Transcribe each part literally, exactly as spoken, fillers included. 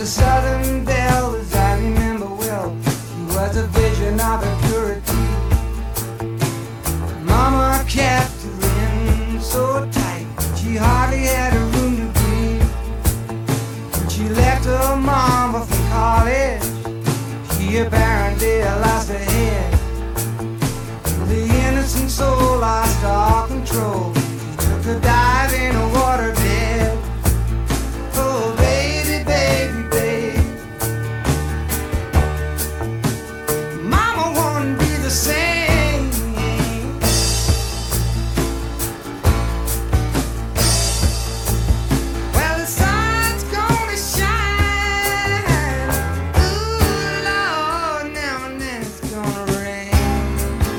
a southern belle, as I remember well. She was a vision of her purity. Mama kept her in so tight, she hardly had a room to breathe. When she left her mama for college, she apparently lost her head. The innocent soul lost all control. She took a dive in a waterbed. Oh, baby, baby, baby. Mama wouldn't be the same. Well, the sun's gonna shine. Ooh, Lord, now and then it's gonna rain.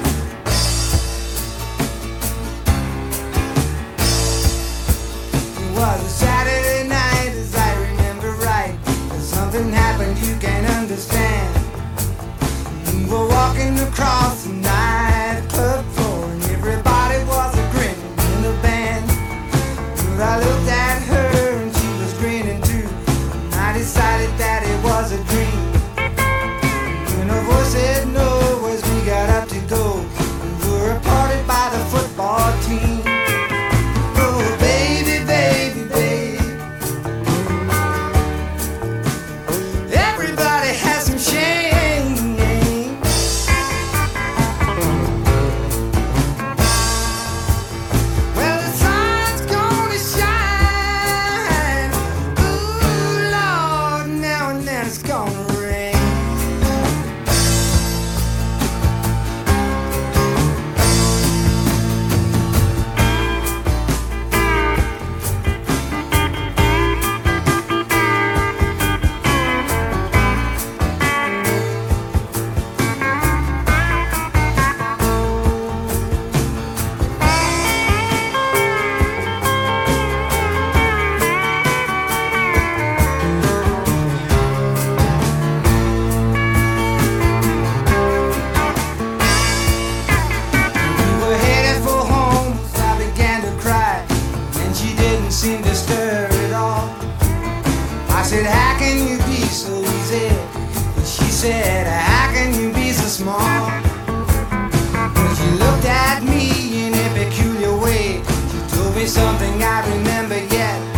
It was a Saturday night, as I remember right. But something happened you can't understand. We were walking across the nightclub floor, and everybody was a grinning in the band. But I looked at her and she was grinning too, and I decided that it was a dream. When her voice said no as we got up to go, we were parted by the football team. Oh, baby, baby, baby. Everybody has some shame. Well, the sun's gonna shine. Ooh, Lord, now and then it's gonna rain. We were headed for home as I began to cry, and she didn't seem to stir at all. I said, how can you be so easy? And she said, how can you be so small? But she looked at me in a peculiar way. She told me something I remember yet.